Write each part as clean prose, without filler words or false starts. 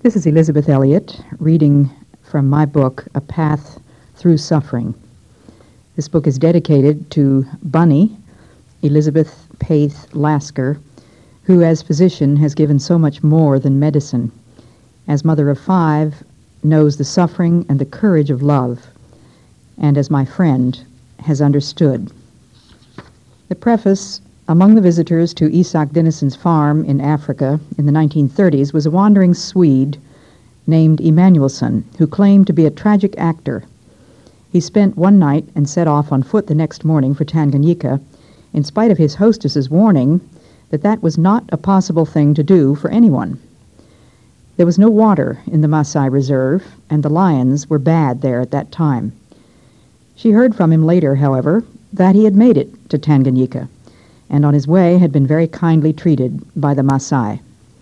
This is Elizabeth Elliot reading from my book, A Path Through Suffering. This book is dedicated to Bunny, Elizabeth Paith Lasker, who as physician has given so much more than medicine. As mother of 5, knows the suffering and the courage of love, and as my friend, has understood. The preface: among the visitors to Isak Dinneson's farm in Africa in the 1930s was a wandering Swede named Emanuelsson, who claimed to be a tragic actor. He spent one night and set off on foot the next morning for Tanganyika, in spite of his hostess's warning that that was not a possible thing to do for anyone. There was no water in the Maasai Reserve, and the lions were bad there at that time. She heard from him later, however, that he had made it to Tanganyika, and on his way had been very kindly treated by the Maasai.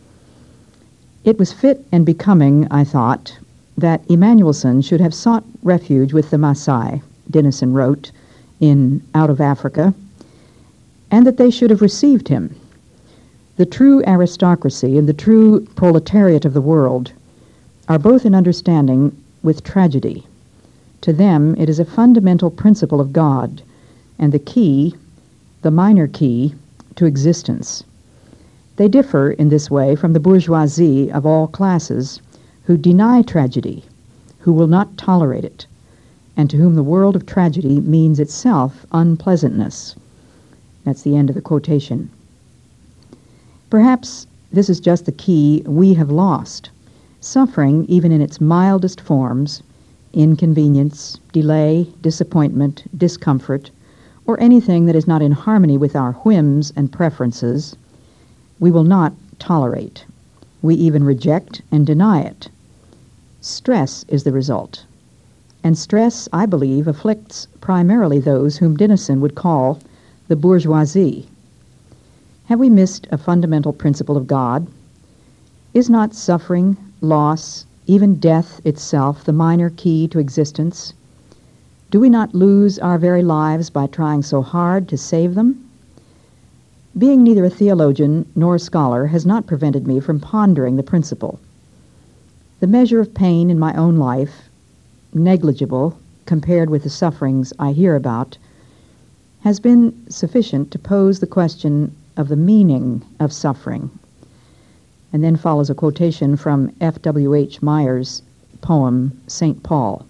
It was fit and becoming, I thought, that Emanuelsson should have sought refuge with the Maasai, Dinneson wrote, in Out of Africa, and that they should have received him. The true aristocracy and the true proletariat of the world are both in understanding with tragedy. To them, it is a fundamental principle of God, and the key, the minor key, to existence. They differ in this way from the bourgeoisie of all classes, who deny tragedy, who will not tolerate it, and to whom the world of tragedy means itself unpleasantness. That's the end of the quotation. Perhaps this is just the key we have lost. Suffering, even in its mildest forms, inconvenience, delay, disappointment, discomfort, or anything that is not in harmony with our whims and preferences, we will not tolerate. We even reject and deny it. Stress is the result. And stress, I believe, afflicts primarily those whom Dinneson would call the bourgeoisie. Have we missed a fundamental principle of God? Is not suffering, loss, even death itself the minor key to existence? Do we not lose our very lives by trying so hard to save them? Being neither a theologian nor a scholar has not prevented me from pondering the principle. The measure of pain in my own life, negligible compared with the sufferings I hear about, has been sufficient to pose the question of the meaning of suffering. And then follows a quotation from F.W.H. Meyer's poem, St. Paul.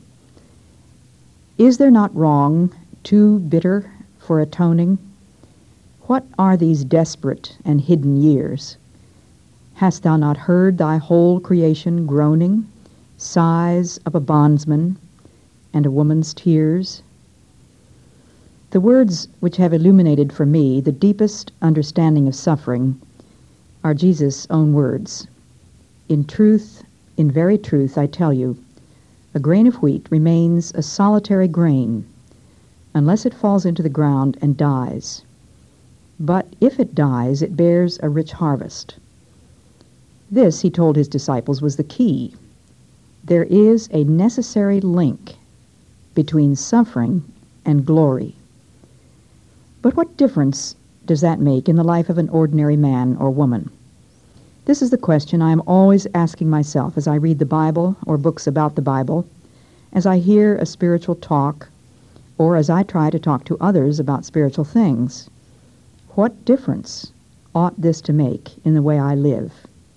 Is there not wrong too bitter for atoning? What are these desperate and hidden years? Hast thou not heard thy whole creation groaning, sighs of a bondsman and a woman's tears? The words which have illuminated for me the deepest understanding of suffering are Jesus' own words. In truth, in very truth, I tell you, a grain of wheat remains a solitary grain unless it falls into the ground and dies. But if it dies, it bears a rich harvest. This, he told his disciples, was the key. There is a necessary link between suffering and glory. But what difference does that make in the life of an ordinary man or woman? This is the question I am always asking myself as I read the Bible or books about the Bible, as I hear a spiritual talk, or as I try to talk to others about spiritual things. What difference ought this to make in the way I live?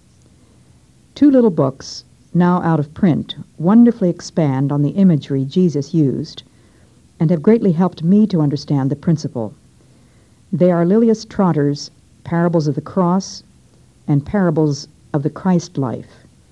2 little books, now out of print, wonderfully expand on the imagery Jesus used and have greatly helped me to understand the principle. They are Lilias Trotter's Parables of the Cross and Parables of the Christ Life.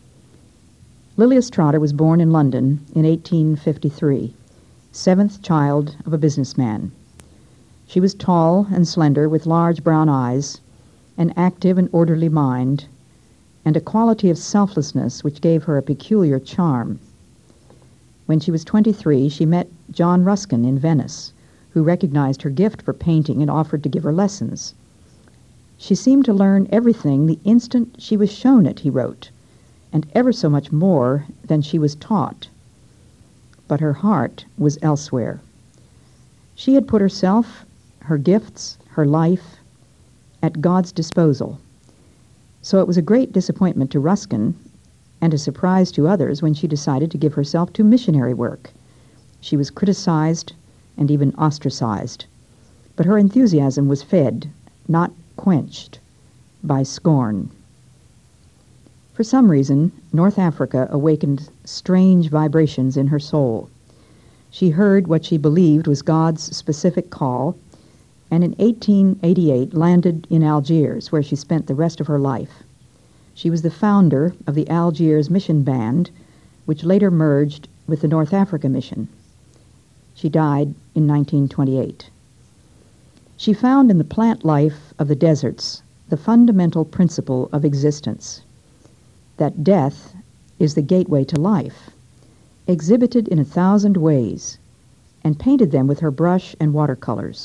Lilias Trotter was born in London in 1853, 7th child of a businessman. She was tall and slender with large brown eyes, an active and orderly mind, and a quality of selflessness which gave her a peculiar charm. When she was 23, she met John Ruskin in Venice, who recognized her gift for painting and offered to give her lessons. She seemed to learn everything the instant she was shown it, he wrote, and ever so much more than she was taught. But her heart was elsewhere. She had put herself, her gifts, her life, at God's disposal. So it was a great disappointment to Ruskin and a surprise to others when she decided to give herself to missionary work. She was criticized and even ostracized, but her enthusiasm was fed, not quenched, by scorn. For some reason, North Africa awakened strange vibrations in her soul. She heard what she believed was God's specific call, and in 1888 landed in Algiers, where she spent the rest of her life. She was the founder of the Algiers Mission Band, which later merged with the North Africa Mission. She died in 1928. She found in the plant life of the deserts the fundamental principle of existence, that death is the gateway to life, exhibited in 1,000 ways, and painted them with her brush and watercolors.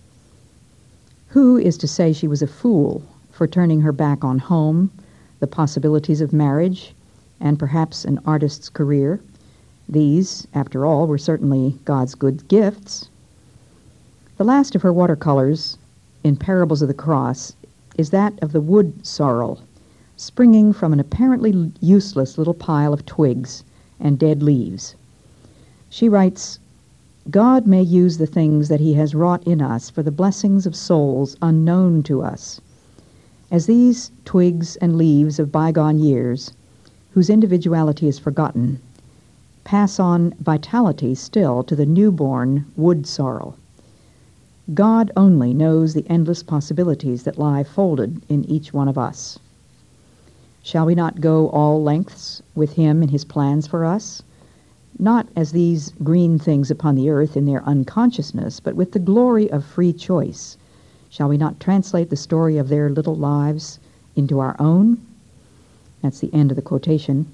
Who is to say she was a fool for turning her back on home, the possibilities of marriage, and perhaps an artist's career? These, after all, were certainly God's good gifts. The last of her watercolors, in Parables of the Cross, is that of the wood sorrel, springing from an apparently useless little pile of twigs and dead leaves. She writes, "God may use the things that he has wrought in us for the blessings of souls unknown to us. As these twigs and leaves of bygone years, whose individuality is forgotten, pass on vitality still to the newborn wood sorrel. God only knows the endless possibilities that lie folded in each one of us. Shall we not go all lengths with him in his plans for us? Not as these green things upon the earth in their unconsciousness, but with the glory of free choice. Shall we not translate the story of their little lives into our own?" That's the end of the quotation.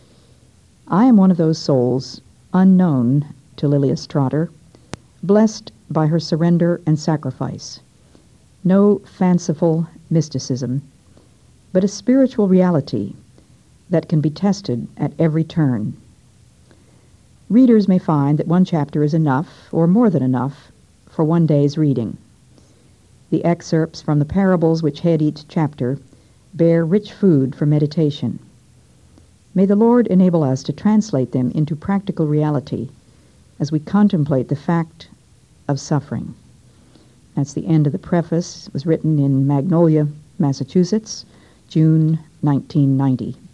I am one of those souls, unknown to Lilias Trotter, blessed by her surrender and sacrifice. No fanciful mysticism, but a spiritual reality that can be tested at every turn. Readers may find that one chapter is enough, or more than enough, for one day's reading. The excerpts from the parables which head each chapter bear rich food for meditation. May the Lord enable us to translate them into practical reality as we contemplate the fact of suffering. That's the end of the preface. It was written in Magnolia, Massachusetts, June 1990.